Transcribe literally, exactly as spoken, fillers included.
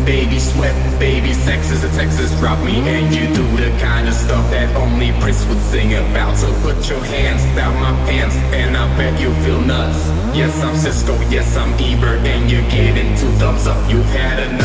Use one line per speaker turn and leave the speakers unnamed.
baby, sweat, baby. Sex is a Texas rock me, and you do the kind of stuff that only Prince would sing about. So put your hands down my pants, and I bet you feel nuts. Yes, I'm Cisco, yes, I'm Ebert, and you're getting two thumbs up. You've had enough.